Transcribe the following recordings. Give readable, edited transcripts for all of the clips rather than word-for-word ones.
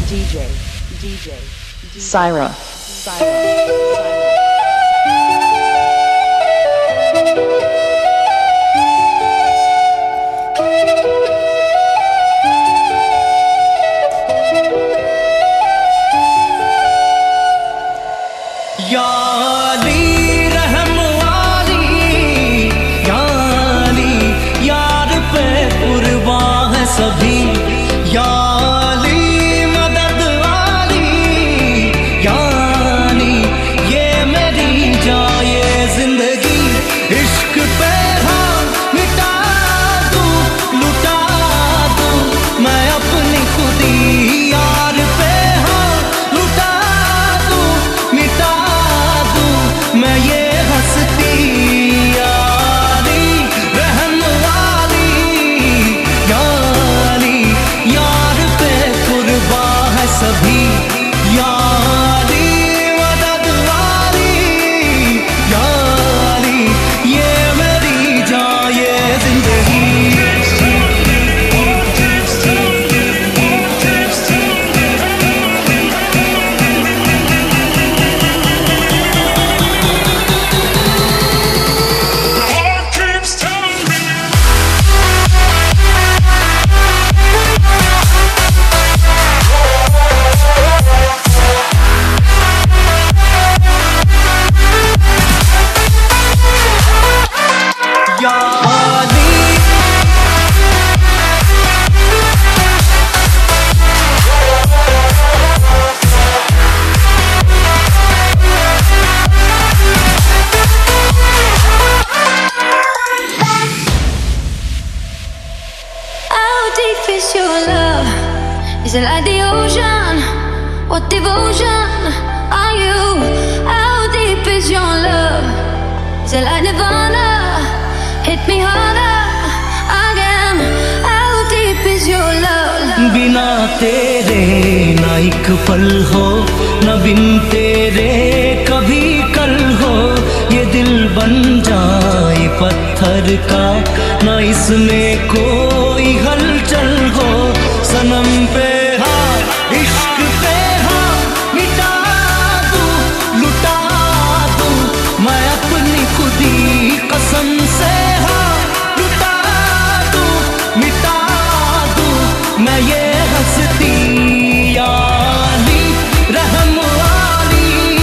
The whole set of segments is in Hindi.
DJ Syra. Is it like the ocean? What devotion are you? How deep is your love? Is it like Nirvana? Hit me harder again. How deep is your love? बिना तेरे ना एक पल हो, ना बिन तेरे कभी कल हो। ये दिल बन जाए पत्थर का, ना इसमें कोई हलचल हो। सनम पे हाँ, इश्क पे हाँ, मिटा दूं, लुटा दूं मैं अपनी खुदी कसम से। हाँ लुटा दूं, मिटा दूं मैं ये हस्ती। याली रहम वाली,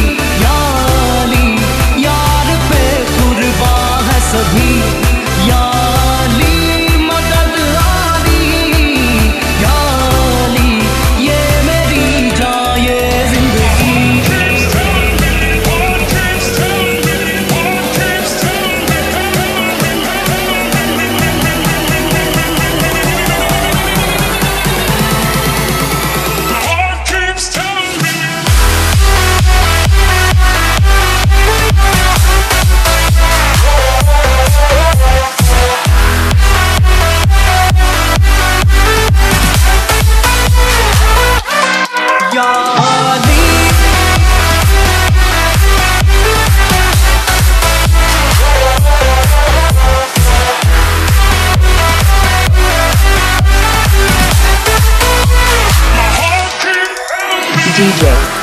याली यार पे कुर्बा है सभी। DJ